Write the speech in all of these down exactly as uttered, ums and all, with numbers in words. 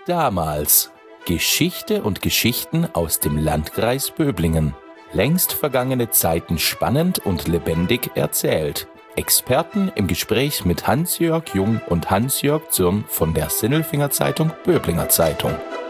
Damals. Geschichte und Geschichten aus dem Landkreis Böblingen. Längst vergangene Zeiten spannend und lebendig erzählt. Experten im Gespräch mit Hans-Jörg Jung und Hans-Jörg Zürn von der Sinnelfinger Zeitung Böblinger Zeitung.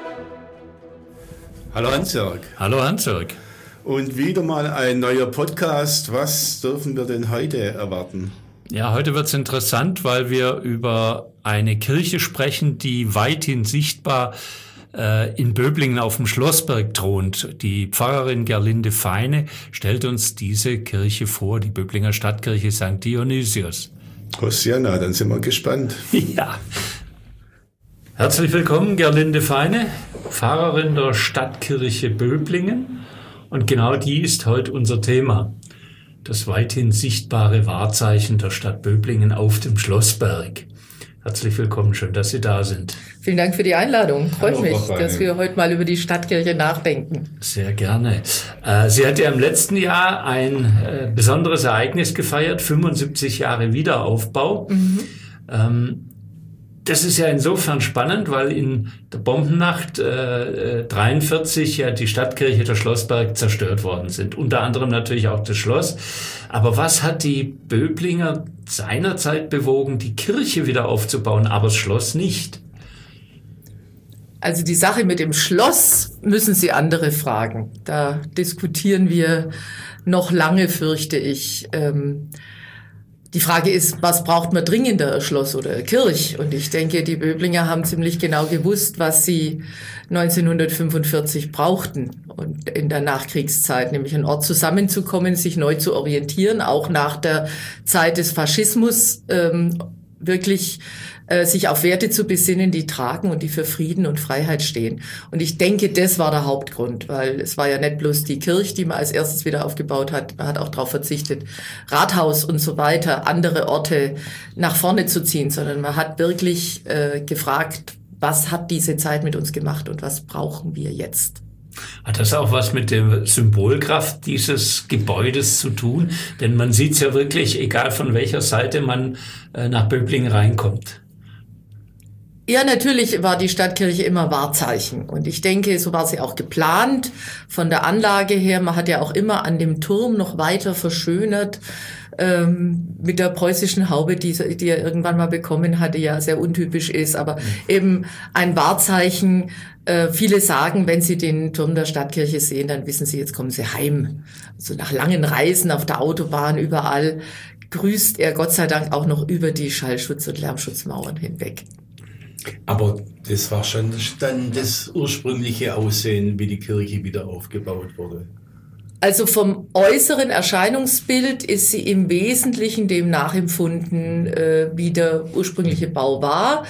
Hallo Hans-Jörg. Hallo Hans-Jörg. Und wieder mal ein neuer Podcast. Was dürfen wir denn heute erwarten? Ja, heute wird es interessant, weil wir über eine Kirche sprechen, die weithin sichtbar äh, in Böblingen auf dem Schlossberg thront. Die Pfarrerin Gerlinde Feine stellt uns diese Kirche vor, die Böblinger Stadtkirche Sankt Dionysius. Hosianna, dann sind wir gespannt. Ja. Herzlich willkommen, Gerlinde Feine, Pfarrerin der Stadtkirche Böblingen. Und genau die ist heute unser Thema. Das weithin sichtbare Wahrzeichen der Stadt Böblingen auf dem Schlossberg. Herzlich willkommen, schön, dass Sie da sind. Vielen Dank für die Einladung. Freut mich, dass wir heute mal über die Stadtkirche nachdenken. Sehr gerne. Sie hat ja im letzten Jahr ein besonderes Ereignis gefeiert, fünfundsiebzig Jahre Wiederaufbau. Mhm. Ähm, Das ist ja insofern spannend, weil in der Bombennacht äh, dreiundvierzig ja die Stadtkirche der Schlossberg zerstört worden sind. Unter anderem natürlich auch das Schloss. Aber was hat die Böblinger seinerzeit bewogen, die Kirche wieder aufzubauen, aber das Schloss nicht? Also die Sache mit dem Schloss müssen Sie andere fragen. Da diskutieren wir noch lange, fürchte ich. Ähm, Die Frage ist, was braucht man dringender, Schloss oder Kirche? Und ich denke, die Böblinger haben ziemlich genau gewusst, was sie neunzehnhundertfünfundvierzig brauchten und in der Nachkriegszeit, nämlich einen Ort zusammenzukommen, sich neu zu orientieren, auch nach der Zeit des Faschismus ähm, wirklich äh, sich auf Werte zu besinnen, die tragen und die für Frieden und Freiheit stehen. Und ich denke, das war der Hauptgrund, weil es war ja nicht bloß die Kirche, die man als erstes wieder aufgebaut hat, man hat auch darauf verzichtet, Rathaus und so weiter, andere Orte nach vorne zu ziehen, sondern man hat wirklich äh, gefragt, was hat diese Zeit mit uns gemacht und was brauchen wir jetzt? Hat das auch was mit der Symbolkraft dieses Gebäudes zu tun? Denn man sieht es ja wirklich, egal von welcher Seite man äh, nach Böblingen reinkommt. Ja, natürlich war die Stadtkirche immer Wahrzeichen. Und ich denke, so war sie auch geplant von der Anlage her. Man hat ja auch immer an dem Turm noch weiter verschönert ähm, mit der preußischen Haube, die, die er irgendwann mal bekommen hatte, ja sehr untypisch ist. Aber mhm. eben ein Wahrzeichen. Äh, viele sagen, wenn sie den Turm der Stadtkirche sehen, dann wissen sie, jetzt kommen sie heim. Also nach langen Reisen auf der Autobahn, überall grüßt er Gott sei Dank auch noch über die Schallschutz- und Lärmschutzmauern hinweg. Aber das war schon dann das ursprüngliche Aussehen, wie die Kirche wieder aufgebaut wurde. Also vom äußeren Erscheinungsbild ist sie im Wesentlichen dem nachempfunden, äh, wie der ursprüngliche Bau war.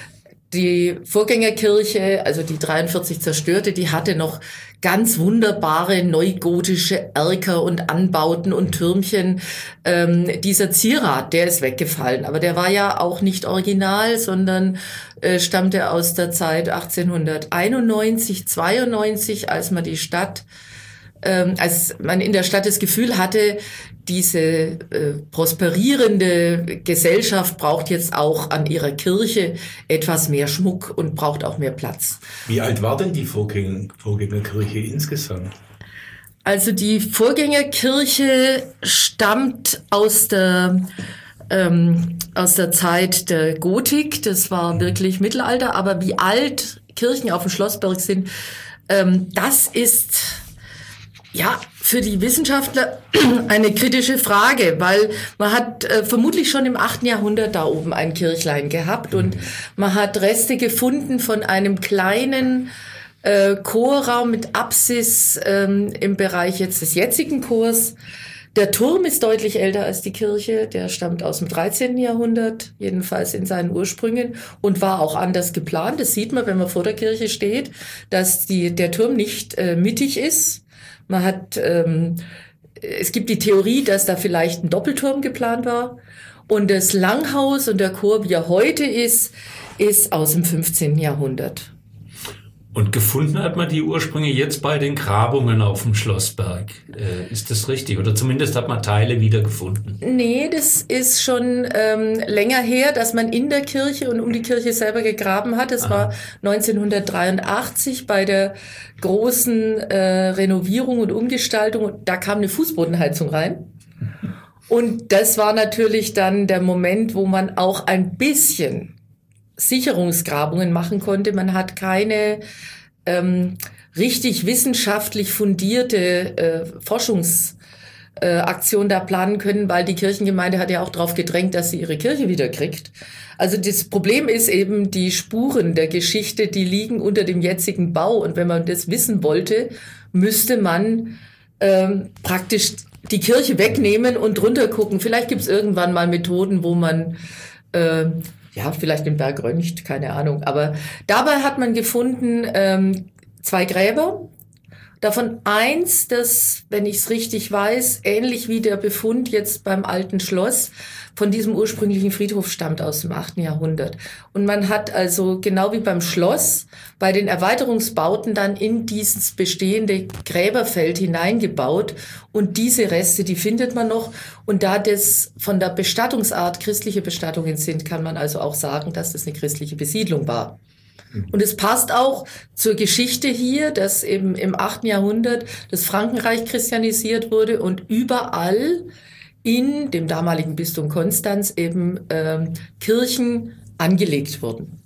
Die Vorgängerkirche, also die dreiundvierzig zerstörte, die hatte noch ganz wunderbare neugotische Erker und Anbauten und Türmchen. Ähm, dieser Zierrat, der ist weggefallen, aber der war ja auch nicht original, sondern äh, stammte aus der Zeit achtzehnhunderteinundneunzig, zweiundneunzig, als man die Stadt, ähm, als man in der Stadt das Gefühl hatte, diese äh, prosperierende Gesellschaft braucht jetzt auch an ihrer Kirche etwas mehr Schmuck und braucht auch mehr Platz. Wie alt war denn die Vorgänger, Vorgängerkirche insgesamt? Also die Vorgängerkirche stammt aus der ähm, aus der Zeit der Gotik. Das war wirklich Mittelalter. Aber wie alt Kirchen auf dem Schlossberg sind, ähm, das ist ja für die Wissenschaftler eine kritische Frage, weil man hat äh, vermutlich schon im achten Jahrhundert da oben ein Kirchlein gehabt und man hat Reste gefunden von einem kleinen äh, Chorraum mit Apsis ähm, im Bereich jetzt des jetzigen Chors. Der Turm ist deutlich älter als die Kirche, der stammt aus dem dreizehnten Jahrhundert, jedenfalls in seinen Ursprüngen und war auch anders geplant. Das sieht man, wenn man vor der Kirche steht, dass die, der Turm nicht äh, mittig ist. Man hat, ähm, es gibt die Theorie, dass da vielleicht ein Doppelturm geplant war. Und das Langhaus und der Chor, wie er heute ist, ist aus dem fünfzehnten Jahrhundert. Und gefunden hat man die Ursprünge jetzt bei den Grabungen auf dem Schlossberg. Äh, ist das richtig? Oder zumindest hat man Teile wiedergefunden? Nee, das ist schon ähm, länger her, dass man in der Kirche und um die Kirche selber gegraben hat. Das Aha. war neunzehnhundertdreiundachtzig bei der großen äh, Renovierung und Umgestaltung. Und da kam eine Fußbodenheizung rein. Und das war natürlich dann der Moment, wo man auch ein bisschen Sicherungsgrabungen machen konnte. Man hat keine ähm, richtig wissenschaftlich fundierte äh, Forschungsaktion äh, da planen können, weil die Kirchengemeinde hat ja auch darauf gedrängt, dass sie ihre Kirche wieder kriegt. Also das Problem ist eben, die Spuren der Geschichte, die liegen unter dem jetzigen Bau. Und wenn man das wissen wollte, müsste man ähm, praktisch die Kirche wegnehmen und drunter gucken. Vielleicht gibt es irgendwann mal Methoden, wo man äh, ja, vielleicht den Berg röntgt, keine Ahnung. Aber dabei hat man gefunden ähm, zwei Gräber. Davon eins, das, wenn ich es richtig weiß, ähnlich wie der Befund jetzt beim alten Schloss, von diesem ursprünglichen Friedhof stammt aus dem achten Jahrhundert. Und man hat also genau wie beim Schloss bei den Erweiterungsbauten dann in dieses bestehende Gräberfeld hineingebaut. Und diese Reste, die findet man noch. Und da das von der Bestattungsart christliche Bestattungen sind, kann man also auch sagen, dass das eine christliche Besiedlung war. Und es passt auch zur Geschichte hier, dass eben im achten Jahrhundert das Frankenreich christianisiert wurde und überall in dem damaligen Bistum Konstanz eben ähm, Kirchen angelegt wurden.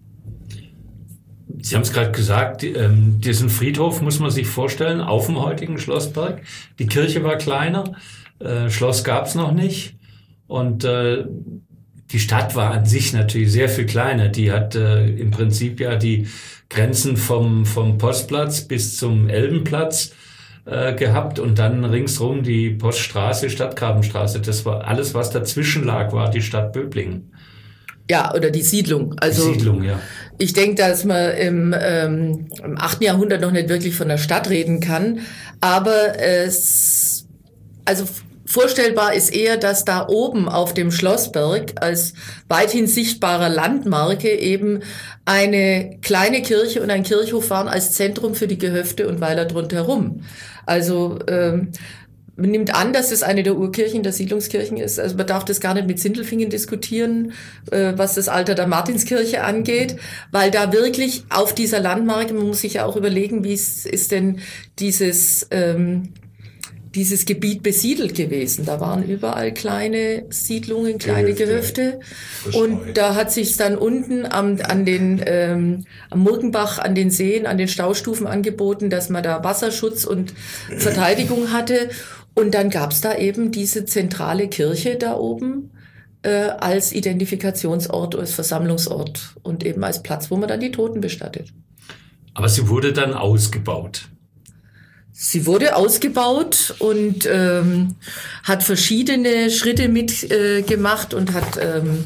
Sie haben es gerade gesagt, ähm, diesen Friedhof muss man sich vorstellen, auf dem heutigen Schlossberg. Die Kirche war kleiner, äh, Schloss gab es noch nicht und äh, die Stadt war an sich natürlich sehr viel kleiner. Die hat äh, im Prinzip ja die Grenzen vom, vom Postplatz bis zum Elbenplatz äh, gehabt und dann ringsrum die Poststraße, Stadtgrabenstraße. Das war alles, was dazwischen lag, war die Stadt Böblingen. Ja, oder die Siedlung. Also die Siedlung, ja. Ich denke, dass man im, ähm, im achten Jahrhundert noch nicht wirklich von der Stadt reden kann. Aber es, also vorstellbar ist eher, dass da oben auf dem Schlossberg als weithin sichtbarer Landmarke eben eine kleine Kirche und ein Kirchhof waren als Zentrum für die Gehöfte und Weiler drumherum. Also ähm, man nimmt an, dass es eine der Urkirchen, der Siedlungskirchen ist. Also man darf das gar nicht mit Sindelfingen diskutieren, äh, was das Alter der Martinskirche angeht, weil da wirklich auf dieser Landmarke, man muss sich ja auch überlegen, wie ist, ist denn dieses ähm, dieses Gebiet besiedelt gewesen. Da waren überall kleine Siedlungen, kleine Gehöfte. Gehöfte. Und da hat sich dann unten am, an den, ähm, am Murgenbach, an den Seen, an den Staustufen angeboten, dass man da Wasserschutz und Verteidigung hatte. Und dann gab's da eben diese zentrale Kirche da oben äh, als Identifikationsort, als Versammlungsort und eben als Platz, wo man dann die Toten bestattet. Aber sie wurde dann ausgebaut. Sie wurde ausgebaut und ähm, hat verschiedene Schritte mitgemacht äh, und hat ähm,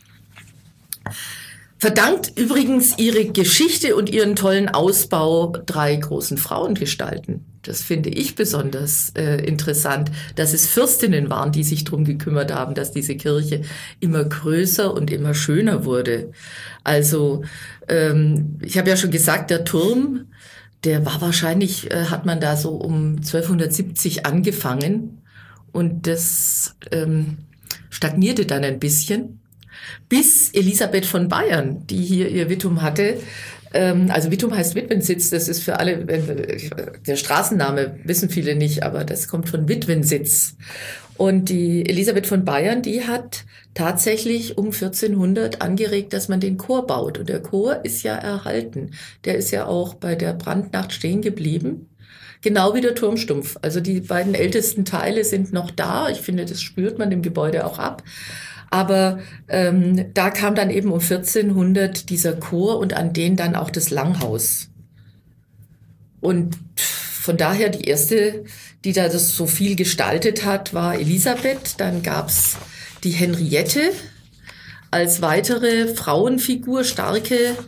verdankt übrigens ihre Geschichte und ihren tollen Ausbau drei großen Frauengestalten. Das finde ich besonders äh, interessant, dass es Fürstinnen waren, die sich drum gekümmert haben, dass diese Kirche immer größer und immer schöner wurde. Also ähm, ich habe ja schon gesagt, der Turm, der war wahrscheinlich, äh, hat man da so um zwölfhundertsiebzig angefangen und das ähm, stagnierte dann ein bisschen, bis Elisabeth von Bayern, die hier ihr Wittum hatte, ähm, also Wittum heißt Witwensitz, das ist für alle, äh, der Straßenname wissen viele nicht, aber das kommt von Witwensitz. Und die Elisabeth von Bayern, die hat tatsächlich um vierzehnhundert angeregt, dass man den Chor baut. Und der Chor ist ja erhalten. Der ist ja auch bei der Brandnacht stehen geblieben. Genau wie der Turmstumpf. Also die beiden ältesten Teile sind noch da. Ich finde, das spürt man dem Gebäude auch ab. Aber ähm, da kam dann eben um vierzehnhundert dieser Chor und an den dann auch das Langhaus. Und von daher die erste, die da das so viel gestaltet hat, war Elisabeth. Dann gab's die Henriette als weitere Frauenfigur, starke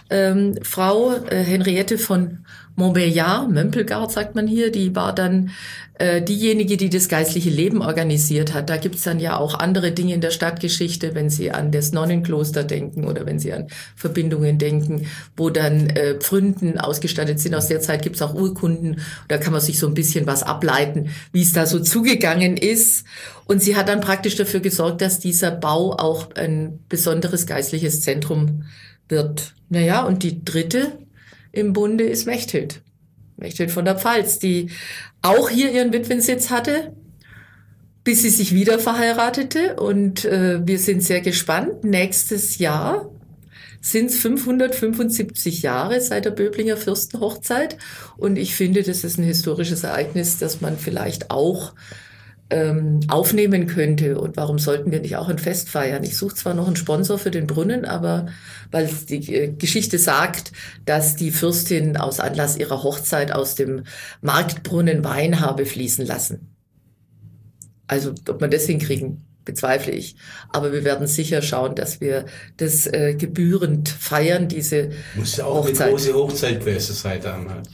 ähm, Frau, äh, Henriette von Montbéliard, Mömpelgard sagt man hier, die war dann äh, diejenige, die das geistliche Leben organisiert hat. Da gibt's dann ja auch andere Dinge in der Stadtgeschichte, wenn Sie an das Nonnenkloster denken oder wenn Sie an Verbindungen denken, wo dann äh, Pfründen ausgestattet sind. Aus der Zeit gibt's auch Urkunden. Da kann man sich so ein bisschen was ableiten, wie es da so zugegangen ist. Und sie hat dann praktisch dafür gesorgt, dass dieser Bau auch ein besonderes geistliches Zentrum wird. Naja, und die dritte im Bunde ist Mechthild. Mechthild von der Pfalz, die auch hier ihren Witwensitz hatte, bis sie sich wieder verheiratete. Und äh, wir sind sehr gespannt. Nächstes Jahr sind es fünfhundertfünfundsiebzig Jahre seit der Böblinger Fürstenhochzeit. Und ich finde, das ist ein historisches Ereignis, das man vielleicht auch ähm, aufnehmen könnte. Und warum sollten wir nicht auch ein Fest feiern? Ich suche zwar noch einen Sponsor für den Brunnen, aber weil die äh, Geschichte sagt, dass die Fürstin aus Anlass ihrer Hochzeit aus dem Marktbrunnen Wein habe fließen lassen. Also ob wir das hinkriegen, bezweifle ich. Aber wir werden sicher schauen, dass wir das äh, gebührend feiern, diese Muss ja auch Hochzeit. eine große Hochzeit gewesen sein damals.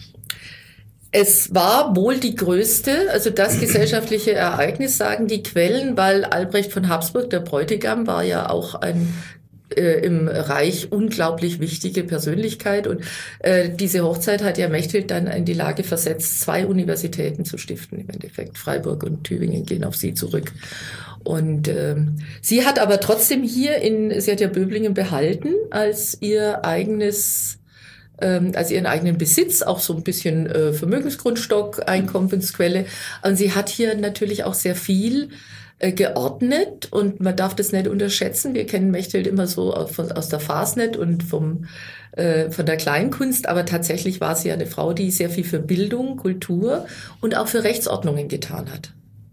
Es war wohl die größte, also das gesellschaftliche Ereignis, sagen die Quellen, weil Albrecht von Habsburg, der Bräutigam, war ja auch ein äh, im Reich unglaublich wichtige Persönlichkeit. Und äh, diese Hochzeit hat ja Mechthild dann in die Lage versetzt, zwei Universitäten zu stiften. Im Endeffekt Freiburg und Tübingen gehen auf sie zurück. Und ähm, sie hat aber trotzdem hier in, sie hat ja Böblingen behalten als ihr eigenes als ihren eigenen Besitz, auch so ein bisschen äh, Vermögensgrundstock, Einkommensquelle. Und sie hat hier natürlich auch sehr viel äh, geordnet und man darf das nicht unterschätzen. Wir kennen Mechthild immer so von, aus der Fasnet und vom, äh, von der Kleinkunst, aber tatsächlich war sie eine Frau, die sehr viel für Bildung, Kultur und auch für Rechtsordnungen getan hat.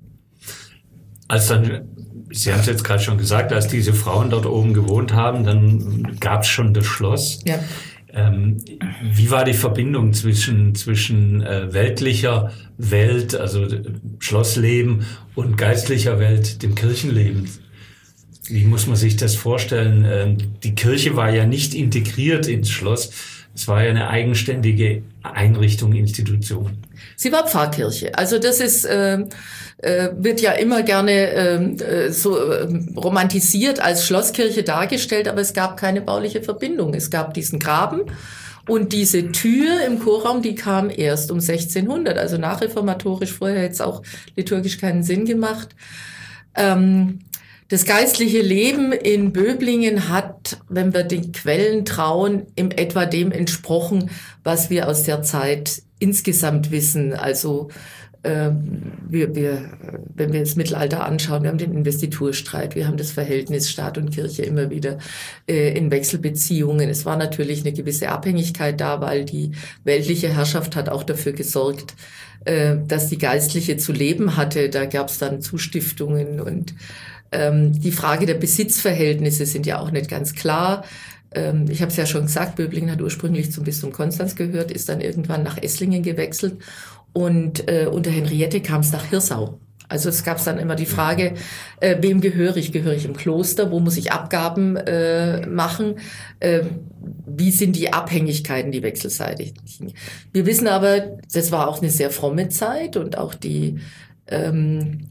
Als dann, Sie haben es jetzt gerade schon gesagt, als diese Frauen dort oben gewohnt haben, dann gab es schon das Schloss. Ja. Ähm, wie war die Verbindung zwischen, zwischen äh, weltlicher Welt, also äh, Schlossleben und geistlicher Welt, dem Kirchenleben? Wie muss man sich das vorstellen? Ähm, die Kirche war ja nicht integriert ins Schloss. Es war ja eine eigenständige Einrichtung, Institution. Sie war Pfarrkirche. Also das ist äh, äh, wird ja immer gerne äh, so äh, romantisiert als Schlosskirche dargestellt, aber es gab keine bauliche Verbindung. Es gab diesen Graben und diese Tür im Chorraum, die kam erst um sechzehnhundert, also nachreformatorisch. Vorher hätte es auch liturgisch keinen Sinn gemacht. Ähm, Das geistliche Leben in Böblingen hat, wenn wir den Quellen trauen, im etwa dem entsprochen, was wir aus der Zeit insgesamt wissen. Also äh, wir, wir, wenn wir das Mittelalter anschauen, wir haben den Investiturstreit, wir haben das Verhältnis Staat und Kirche immer wieder äh, in Wechselbeziehungen. Es war natürlich eine gewisse Abhängigkeit da, weil die weltliche Herrschaft hat auch dafür gesorgt, äh, dass die Geistliche zu leben hatte. Da gab es dann Zustiftungen und ähm, die Frage der Besitzverhältnisse sind ja auch nicht ganz klar. Ähm, ich habe es ja schon gesagt, Böblingen hat ursprünglich zum Bistum Konstanz gehört, ist dann irgendwann nach Esslingen gewechselt und äh, unter Henriette kam es nach Hirsau. Also es gab dann immer die Frage, äh, wem gehöre ich? Gehöre ich im Kloster? Wo muss ich Abgaben äh, machen? Äh, wie sind die Abhängigkeiten, die wechselseitigen? Wir wissen aber, das war auch eine sehr fromme Zeit und auch die, ähm,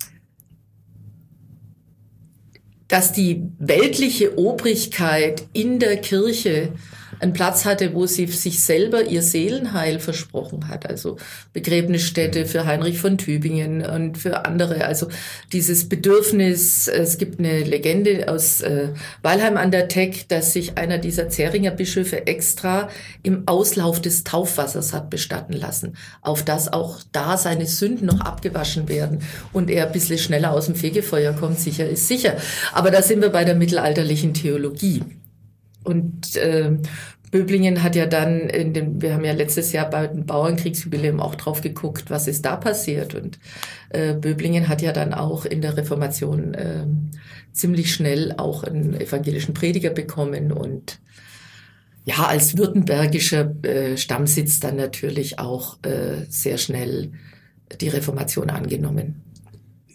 dass die weltliche Obrigkeit in der Kirche einen Platz hatte, wo sie sich selber ihr Seelenheil versprochen hat. Also Begräbnisstätte für Heinrich von Tübingen und für andere. Also dieses Bedürfnis, es gibt eine Legende aus äh, Weilheim an der Teck, dass sich einer dieser Zähringer Bischöfe extra im Auslauf des Taufwassers hat bestatten lassen, auf das auch da seine Sünden noch abgewaschen werden und er ein bisschen schneller aus dem Fegefeuer kommt, sicher ist sicher. Aber da sind wir bei der mittelalterlichen Theologie. Und äh, Böblingen hat ja dann, in dem, wir haben ja letztes Jahr bei dem Bauernkriegsjubiläum auch drauf geguckt, was ist da passiert. Und äh, Böblingen hat ja dann auch in der Reformation äh, ziemlich schnell auch einen evangelischen Prediger bekommen und ja, als württembergischer äh, Stammsitz dann natürlich auch äh, sehr schnell die Reformation angenommen.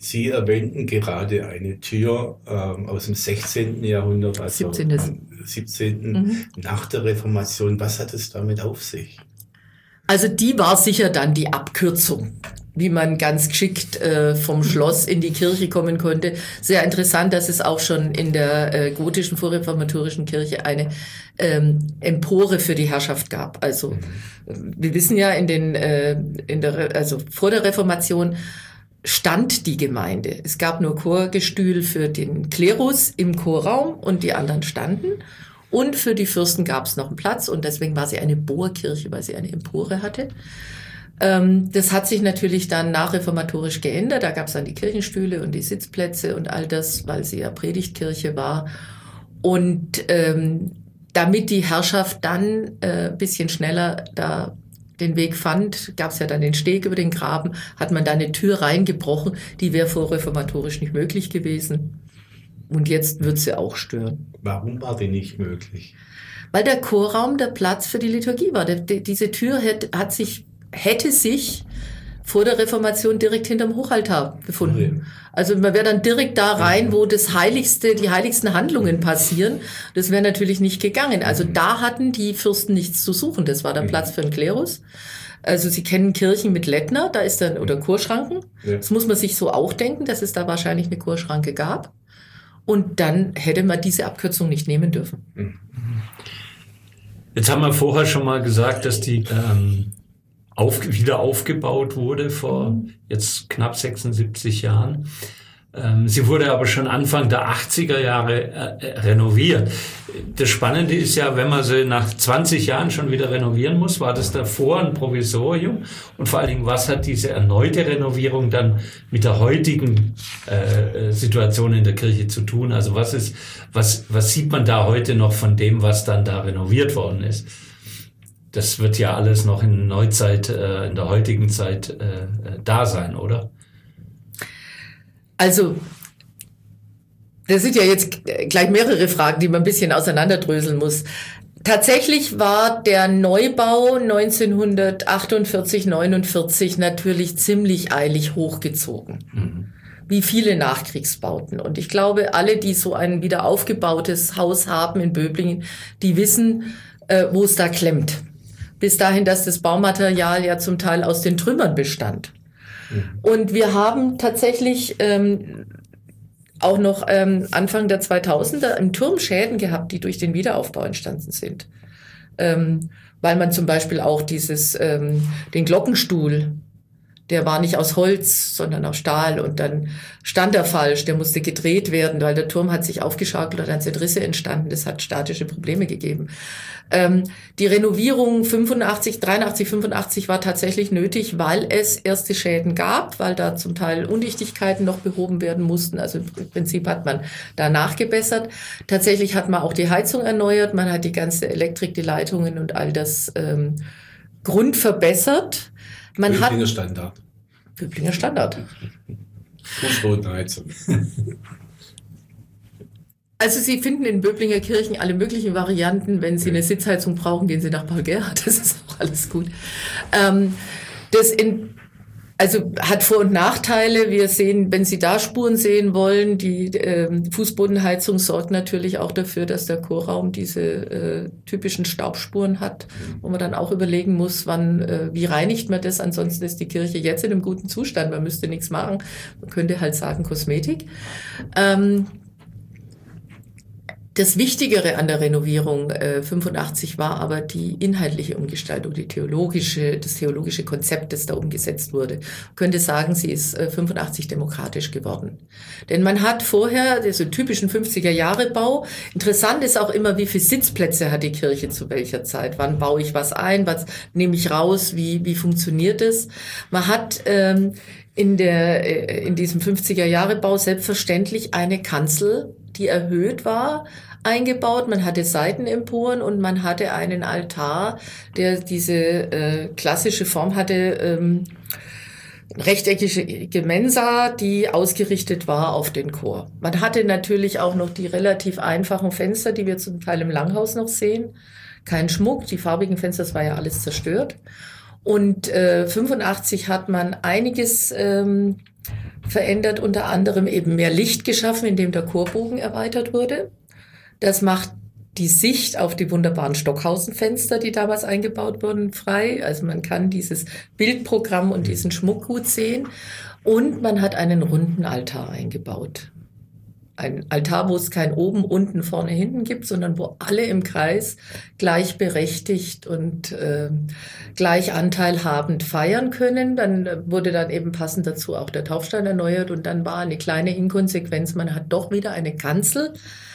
Sie erwähnten gerade eine Tür ähm, aus dem sechzehnten Jahrhundert, also siebzehnten siebzehnten Mhm. nach der Reformation. Was hat es damit auf sich? Also die war sicher dann die Abkürzung, wie man ganz geschickt äh, vom Schloss in die Kirche kommen konnte. Sehr interessant, dass es auch schon in der äh, gotischen vorreformatorischen Kirche eine ähm, Empore für die Herrschaft gab. Also mhm. wir wissen ja, in den äh, in der also vor der Reformation stand die Gemeinde. Es gab nur Chorgestühl für den Klerus im Chorraum und die anderen standen. Und für die Fürsten gab es noch einen Platz und deswegen war sie eine Bohrkirche, weil sie eine Empore hatte. Ähm, das hat sich natürlich dann nachreformatorisch geändert. Da gab es dann die Kirchenstühle und die Sitzplätze und all das, weil sie ja Predigtkirche war. Und ähm, damit die Herrschaft dann äh, ein bisschen schneller da den Weg fand, gab es ja dann den Steg über den Graben, hat man da eine Tür reingebrochen, die wäre vorreformatorisch nicht möglich gewesen. Und jetzt wird sie auch stören. Warum war die nicht möglich? Weil der Chorraum der Platz für die Liturgie war. Der, die, diese Tür hätte, hat sich, hätte sich vor der Reformation direkt hinterm Hochaltar befunden. Ja. Also man wäre dann direkt da rein, wo das Heiligste, die heiligsten Handlungen passieren. Das wäre natürlich nicht gegangen. Also da hatten die Fürsten nichts zu suchen. Das war der Platz für den Klerus. Also Sie kennen Kirchen mit Lettner, da ist dann, oder Chorschranken. Ja. Das muss man sich so auch denken, dass es da wahrscheinlich eine Chorschranke gab. Und dann hätte man diese Abkürzung nicht nehmen dürfen. Jetzt haben wir vorher schon mal gesagt, dass die ähm, auf, wieder aufgebaut wurde vor jetzt knapp sechsundsiebzig Jahren. Ähm, sie wurde aber schon Anfang der achtziger Jahre äh, renoviert. Das Spannende ist ja, wenn man sie nach zwanzig Jahren schon wieder renovieren muss, war das davor ein Provisorium? Und vor allen Dingen, was hat diese erneute Renovierung dann mit der heutigen äh, Situation in der Kirche zu tun? Also was ist, was, was sieht man da heute noch von dem, was dann da renoviert worden ist? Das wird ja alles noch in Neuzeit, äh, in der heutigen Zeit äh, da sein, oder? Also, das sind ja jetzt gleich mehrere Fragen, die man ein bisschen auseinanderdröseln muss. Tatsächlich war der Neubau neunzehnhundertachtundvierzig, neunundvierzig natürlich ziemlich eilig hochgezogen. Mhm. Wie viele Nachkriegsbauten. Und ich glaube, alle, die so ein wieder aufgebautes Haus haben in Böblingen, die wissen, äh, wo es da klemmt. Bis dahin, dass das Baumaterial ja zum Teil aus den Trümmern bestand. Und wir haben tatsächlich ähm, auch noch ähm, Anfang der zweitausender im Turm Schäden gehabt, die durch den Wiederaufbau entstanden sind. Ähm, weil man zum Beispiel auch dieses, ähm, den Glockenstuhl, der war nicht aus Holz, sondern aus Stahl und dann stand er falsch, der musste gedreht werden, weil der Turm hat sich aufgeschaukelt und dann sind Risse entstanden, das hat statische Probleme gegeben. Ähm, die Renovierung fünfundachtzig, dreiundachtzig, fünfundachtzig war tatsächlich nötig, weil es erste Schäden gab, weil da zum Teil Undichtigkeiten noch behoben werden mussten, also im Prinzip hat man da nachgebessert. Tatsächlich hat man auch die Heizung erneuert, man hat die ganze Elektrik, die Leitungen und all das ähm, grundverbessert. Man Böblinger hat Standard. Böblinger Standard. Fußbodenheizung. Also Sie finden in Böblinger Kirchen alle möglichen Varianten. Wenn Sie eine Sitzheizung brauchen, gehen Sie nach Paul Gerhardt. Das ist auch alles gut. Ähm, das in, also hat Vor- und Nachteile. Wir sehen, wenn Sie da Spuren sehen wollen, die ähm, Fußbodenheizung sorgt natürlich auch dafür, dass der Chorraum diese äh, typischen Staubspuren hat, wo man dann auch überlegen muss, wann, äh, wie reinigt man das? Ansonsten ist die Kirche jetzt in einem guten Zustand. Man müsste nichts machen. Man könnte halt sagen Kosmetik. Ähm, Das Wichtigere an der Renovierung äh, fünfundachtzig war aber die inhaltliche Umgestaltung, die theologische, das theologische Konzept, das da umgesetzt wurde. Man könnte sagen, sie ist äh, fünfundachtzig demokratisch geworden. Denn man hat vorher, so typischen fünfziger-Jahre-Bau, interessant ist auch immer, wie viele Sitzplätze hat die Kirche zu welcher Zeit? Wann baue ich was ein? Was nehme ich raus? Wie, wie funktioniert es? Man hat ähm, in der, in diesem fünfziger-Jahre-Bau selbstverständlich eine Kanzel, die erhöht war, eingebaut. Man hatte Seitenemporen und man hatte einen Altar, der diese äh, klassische Form hatte, ähm, rechteckige Mensa, die ausgerichtet war auf den Chor. Man hatte natürlich auch noch die relativ einfachen Fenster, die wir zum Teil im Langhaus noch sehen. Kein Schmuck, die farbigen Fenster, das war ja alles zerstört. Und äh, fünfundachtzig hat man einiges ähm, verändert, unter anderem eben mehr Licht geschaffen, indem der Chorbogen erweitert wurde. Das macht die Sicht auf die wunderbaren Stockhausen-Fenster, die damals eingebaut wurden, frei. Also man kann dieses Bildprogramm und diesen Schmuck gut sehen. Und man hat einen runden Altar eingebaut. Ein Altar, wo es kein oben, unten, vorne, hinten gibt, sondern wo alle im Kreis gleichberechtigt und äh, gleich anteilhabend feiern können. Dann wurde dann eben passend dazu auch der Taufstein erneuert und dann war eine kleine Inkonsequenz. Man hat doch wieder eine Kanzel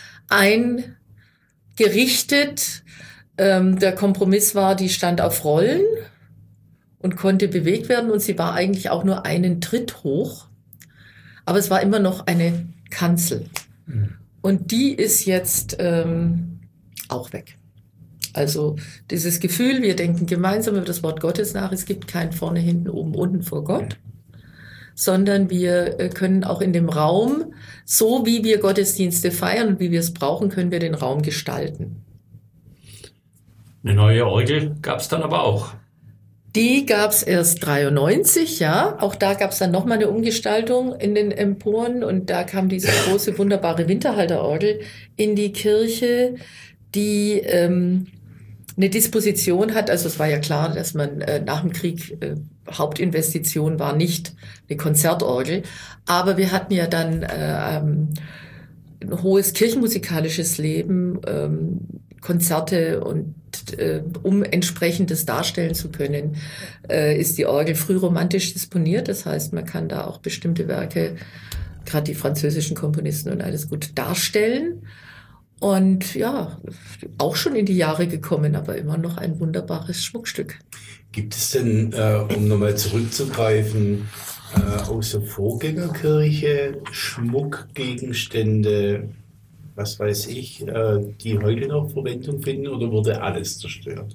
eingerichtet. Ähm, der Kompromiss war, die stand auf Rollen und konnte bewegt werden und sie war eigentlich auch nur einen Tritt hoch. Aber es war immer noch eine Kanzel. Mhm. Und die ist jetzt ähm, auch weg. Also dieses Gefühl, wir denken gemeinsam über das Wort Gottes nach, es gibt kein vorne, hinten, oben, unten vor Gott, sondern wir äh, können auch in dem Raum, so wie wir Gottesdienste feiern und wie wir es brauchen, können wir den Raum gestalten. Eine neue Orgel gab es dann aber auch. Die gab's erst dreiundneunzig, ja. Auch da gab's dann nochmal eine Umgestaltung in den Emporen und da kam diese große, wunderbare Winterhalterorgel in die Kirche, die ähm, eine Disposition hat. Also es war ja klar, dass man äh, nach dem Krieg, äh, Hauptinvestition war nicht eine Konzertorgel, aber wir hatten ja dann äh, ähm, ein hohes kirchenmusikalisches Leben, ähm, Konzerte und äh, um entsprechendes darstellen zu können, äh, ist die Orgel frühromantisch disponiert. Das heißt, man kann da auch bestimmte Werke, gerade die französischen Komponisten und alles gut darstellen. Und ja, auch schon in die Jahre gekommen, aber immer noch ein wunderbares Schmuckstück. Gibt es denn, äh, um nochmal zurückzugreifen, äh, aus der Vorgängerkirche Schmuckgegenstände, was weiß ich, äh, die heute noch Verwendung finden oder wurde alles zerstört?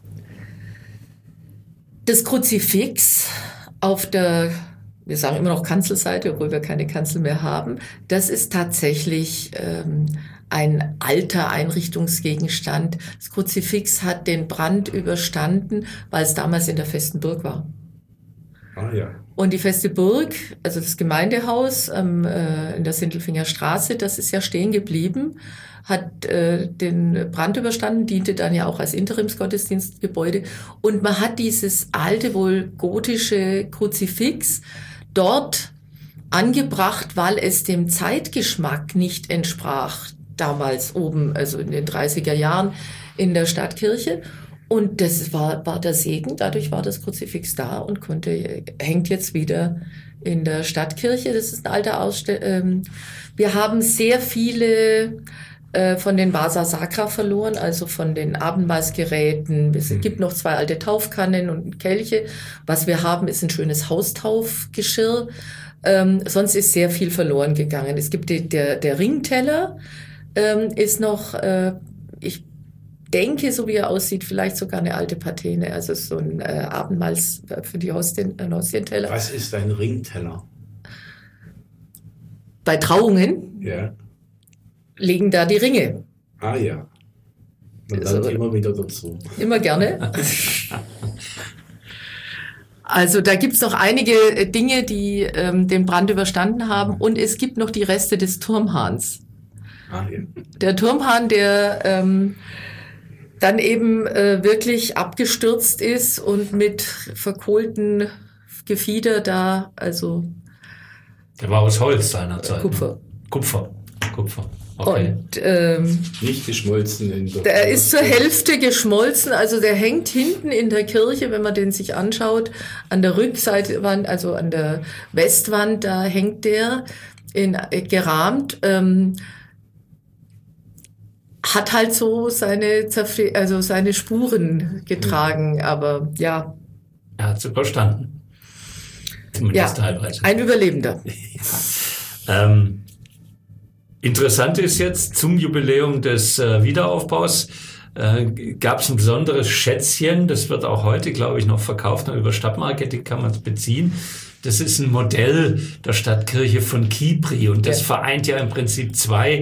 Das Kruzifix auf der, wir sagen immer noch Kanzelseite, obwohl wir keine Kanzel mehr haben, das ist tatsächlich ähm, ein alter Einrichtungsgegenstand. Das Kruzifix hat den Brand überstanden, weil es damals in der festen Burg war. Ah ja. Und die feste Burg, also das Gemeindehaus ähm, äh, in der Sindelfinger Straße, das ist ja stehen geblieben, hat äh, den Brand überstanden, diente dann ja auch als Interimsgottesdienstgebäude. Und man hat dieses alte, wohl gotische Kruzifix dort angebracht, weil es dem Zeitgeschmack nicht entsprach, damals oben, also in den dreißiger Jahren in der Stadtkirche. Und das war, war der Segen, dadurch war das Kruzifix da und konnte, hängt jetzt wieder in der Stadtkirche. Das ist ein alter Ausstell. Ähm, wir haben sehr viele äh, von den Vasa Sacra verloren, also von den Abendmahlsgeräten. Es mhm. gibt noch zwei alte Taufkannen und Kelche. Was wir haben, ist ein schönes Haustaufgeschirr. Ähm, sonst ist sehr viel verloren gegangen. Es gibt die, der, der Ringteller, ähm, ist noch, äh, ich denke, so wie er aussieht, vielleicht sogar eine alte Patene, also so ein äh, Abendmahls für die Hostien, ein Hostienteller. Was ist ein Ringteller? Bei Trauungen ja. liegen da die Ringe. Ah ja. Man lernt also, immer wieder dazu. Immer gerne. Also da gibt's noch einige Dinge, die ähm, den Brand überstanden haben und es gibt noch die Reste des Turmhahns. Ah ja. Der Turmhahn, der ähm, dann eben äh, wirklich abgestürzt ist und mit verkohlten Gefieder da, also... Der war aus Holz seinerzeit. Kupfer. Kupfer, Kupfer, okay. Und, ähm, nicht geschmolzen. In der der ist zur Hälfte geschmolzen, also der hängt hinten in der Kirche, wenn man den sich anschaut, an der Rückseite, also an der Westwand, da hängt der in, äh, gerahmt, ähm, hat halt so seine, Zerfle- also seine Spuren getragen, aber ja. Er hat es überstanden. Zumindest ja, teilweise. Ein Überlebender. ja. ähm, interessant ist jetzt, zum Jubiläum des äh, Wiederaufbaus äh, gab es ein besonderes Schätzchen, das wird auch heute, glaube ich, noch verkauft, über Stadtmarketing kann man es beziehen. Das ist ein Modell der Stadtkirche von Kipri und das ja. vereint ja im Prinzip zwei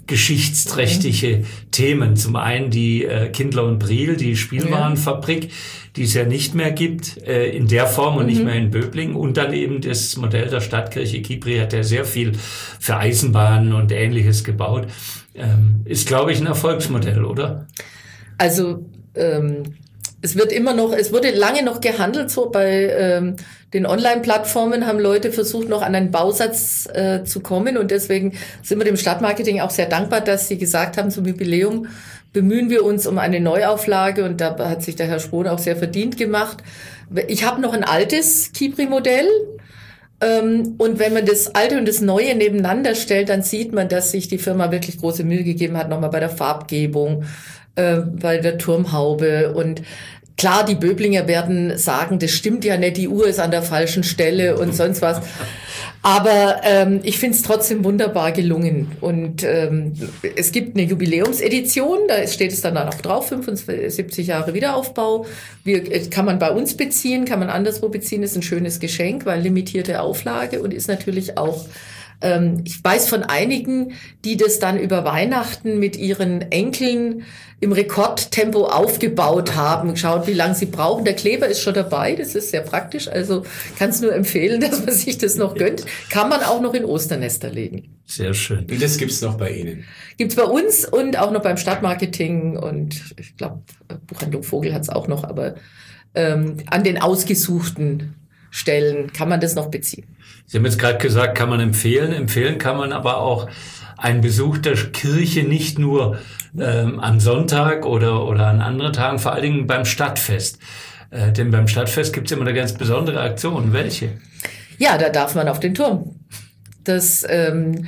geschichtsträchtige Themen. Zum einen die äh, Kindler und Briel, die Spielwarenfabrik, die es ja nicht mehr gibt, äh, in der Form und mhm. nicht mehr in Böblingen. Und dann eben das Modell der Stadtkirche. Kibri hat ja sehr viel für Eisenbahnen und Ähnliches gebaut. Ähm, ist, glaube ich, ein Erfolgsmodell, oder? Also ähm, es wird immer noch, es wurde lange noch gehandelt, so bei ähm, den Online-Plattformen haben Leute versucht, noch an einen Bausatz äh, zu kommen, und deswegen sind wir dem Stadtmarketing auch sehr dankbar, dass sie gesagt haben, zum Jubiläum bemühen wir uns um eine Neuauflage, und da hat sich der Herr Spohn auch sehr verdient gemacht. Ich habe noch ein altes Kibri-Modell, ähm, und wenn man das Alte und das Neue nebeneinander stellt, dann sieht man, dass sich die Firma wirklich große Mühe gegeben hat, nochmal bei der Farbgebung, äh, bei der Turmhaube. Und klar, die Böblinger werden sagen, das stimmt ja nicht, die Uhr ist an der falschen Stelle und sonst was. Aber ähm, ich finde es trotzdem wunderbar gelungen. Und ähm, es gibt eine Jubiläumsedition, da steht es dann auch drauf, fünfundsiebzig Jahre Wiederaufbau. Wir, kann man bei uns beziehen, kann man anderswo beziehen, ist ein schönes Geschenk, weil limitierte Auflage, und ist natürlich auch, ähm, ich weiß von einigen, die das dann über Weihnachten mit ihren Enkeln im Rekordtempo aufgebaut haben, geschaut, wie lange sie brauchen. Der Kleber ist schon dabei, das ist sehr praktisch, also kann es nur empfehlen, dass man sich das noch gönnt. Kann man auch noch in Osternester legen. Sehr schön. Und das gibt's noch bei Ihnen? Gibt's bei uns und auch noch beim Stadtmarketing, und ich glaube, Buchhandlung Vogel hat's auch noch, aber ähm, an den ausgesuchten Stellen kann man das noch beziehen. Sie haben jetzt gerade gesagt, kann man empfehlen. Empfehlen kann man aber auch einen Besuch der Kirche nicht nur ähm, am Sonntag oder oder an anderen Tagen, vor allen Dingen beim Stadtfest. Äh, denn beim Stadtfest gibt es immer eine ganz besondere Aktion. Welche? Ja, da darf man auf den Turm. Das ähm,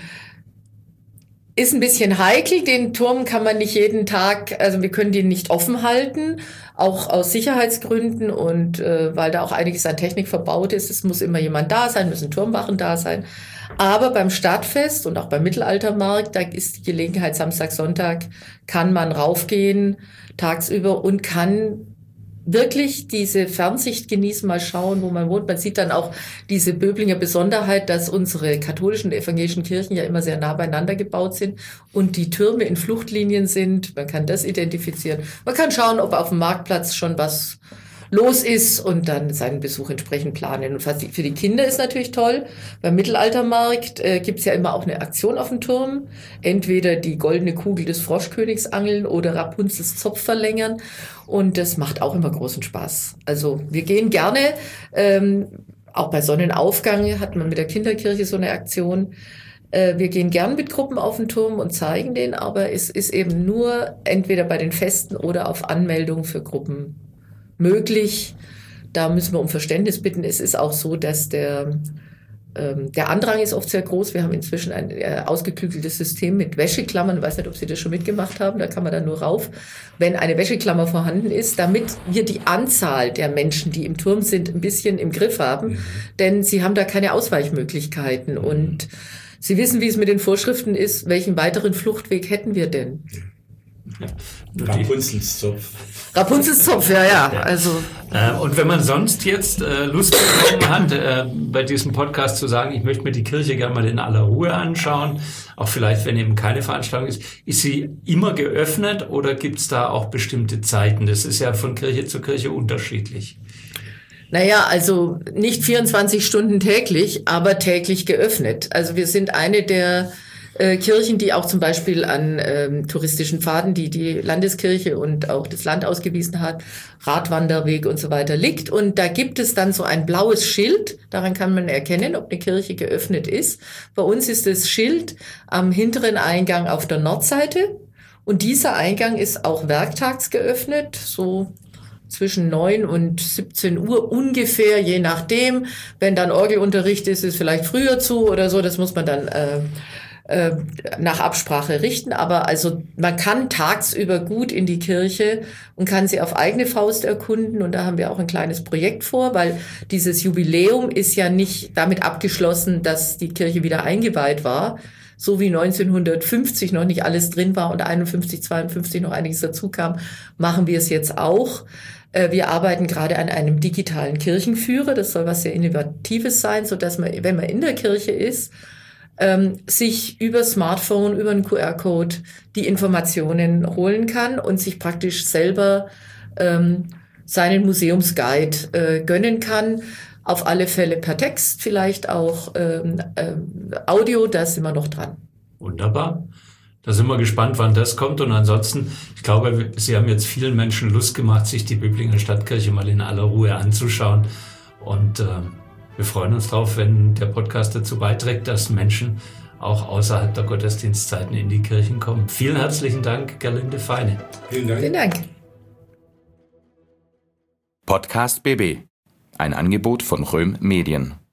ist ein bisschen heikel. Den Turm kann man nicht jeden Tag, also wir können den nicht offen halten, auch aus Sicherheitsgründen und äh, weil da auch einiges an Technik verbaut ist. Es muss immer jemand da sein, müssen Turmwachen da sein. Aber beim Stadtfest und auch beim Mittelaltermarkt, da ist die Gelegenheit, Samstag, Sonntag, kann man raufgehen tagsüber und kann wirklich diese Fernsicht genießen, mal schauen, wo man wohnt. Man sieht dann auch diese Böblinger Besonderheit, dass unsere katholischen und evangelischen Kirchen ja immer sehr nah beieinander gebaut sind und die Türme in Fluchtlinien sind. Man kann das identifizieren. Man kann schauen, ob auf dem Marktplatz schon was los ist und dann seinen Besuch entsprechend planen. Und für die Kinder ist natürlich toll. Beim Mittelaltermarkt äh, gibt's ja immer auch eine Aktion auf dem Turm. Entweder die goldene Kugel des Froschkönigs angeln oder Rapunzels Zopf verlängern. Und das macht auch immer großen Spaß. Also wir gehen gerne, ähm, auch bei Sonnenaufgang hat man mit der Kinderkirche so eine Aktion. Äh, wir gehen gern mit Gruppen auf den Turm und zeigen den, aber es ist eben nur entweder bei den Festen oder auf Anmeldung für Gruppen möglich. Da müssen wir um Verständnis bitten. Es ist auch so, dass der, ähm, der Andrang ist oft sehr groß. Wir haben inzwischen ein äh, ausgeklügeltes System mit Wäscheklammern. Ich weiß nicht, ob Sie das schon mitgemacht haben. Da kann man dann nur rauf, wenn eine Wäscheklammer vorhanden ist, damit wir die Anzahl der Menschen, die im Turm sind, ein bisschen im Griff haben. Mhm. Denn sie haben da keine Ausweichmöglichkeiten. Mhm. Und Sie wissen, wie es mit den Vorschriften ist. Welchen weiteren Fluchtweg hätten wir denn? Ja. Rapunzels Zopf. Rapunzels Zopf, ja, ja. Also. Äh, und wenn man sonst jetzt äh, Lust bekommen hat, äh, bei diesem Podcast zu sagen, ich möchte mir die Kirche gerne mal in aller Ruhe anschauen, auch vielleicht, wenn eben keine Veranstaltung ist, ist sie immer geöffnet oder gibt es da auch bestimmte Zeiten? Das ist ja von Kirche zu Kirche unterschiedlich. Naja, also nicht vierundzwanzig Stunden täglich, aber täglich geöffnet. Also wir sind eine der äh, Kirchen, die auch zum Beispiel an ähm, touristischen Pfaden, die die Landeskirche und auch das Land ausgewiesen hat, Radwanderweg und so weiter liegt. Und da gibt es dann so ein blaues Schild. Daran kann man erkennen, ob eine Kirche geöffnet ist. Bei uns ist das Schild am hinteren Eingang auf der Nordseite. Und dieser Eingang ist auch werktags geöffnet, so zwischen neun und siebzehn Uhr ungefähr, je nachdem. Wenn dann Orgelunterricht ist, ist es vielleicht früher zu oder so. Das muss man dann äh, äh, nach Absprache richten. Aber also man kann tagsüber gut in die Kirche und kann sie auf eigene Faust erkunden. Und da haben wir auch ein kleines Projekt vor, weil dieses Jubiläum ist ja nicht damit abgeschlossen, dass die Kirche wieder eingeweiht war. So wie neunzehnhundertfünfzig noch nicht alles drin war und einundfünfzig, zweiundfünfzig noch einiges dazu kam, machen wir es jetzt auch. Wir arbeiten gerade an einem digitalen Kirchenführer. Das soll was sehr Innovatives sein, so dass man, wenn man in der Kirche ist, ähm, sich über Smartphone, über einen Q R-Code die Informationen holen kann und sich praktisch selber ähm, seinen Museumsguide äh, gönnen kann. Auf alle Fälle per Text, vielleicht auch ähm, ähm, Audio, da sind wir noch dran. Wunderbar. Da sind wir gespannt, wann das kommt. Und ansonsten, ich glaube, Sie haben jetzt vielen Menschen Lust gemacht, sich die Böblinger Stadtkirche mal in aller Ruhe anzuschauen. Und äh, wir freuen uns drauf, wenn der Podcast dazu beiträgt, dass Menschen auch außerhalb der Gottesdienstzeiten in die Kirchen kommen. Vielen herzlichen Dank, Gerlinde Feine. Vielen Dank. Vielen Dank. Podcast B B. Ein Angebot von Röhm Medien.